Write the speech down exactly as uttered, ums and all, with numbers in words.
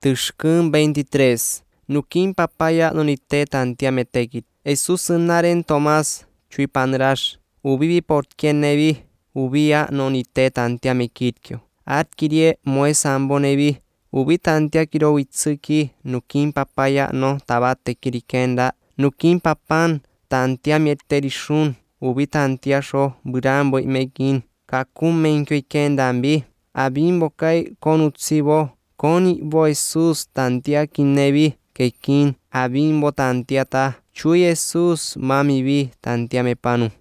Tышcân veintitrés. Nuquim papaya nonite tantia metequit. Jesús naren Tomás, chui panrash. Ubibi portquienebi, ubia nonite tantia mequitquio. Adquirie moesambonebi. Ubi tantia kirowitziki, nuquim papaya no tabate kirikenda. Nuquim papan tantia mieterishun. Ubi tantia sho burambo imekin. Kakum menkyo ikendambi. Abimbo kai konutsibo. Koni bo Jesus tantia kinebi. Kekin abimbo tantia ta. Chui Jesus mamibi tantia mepanu.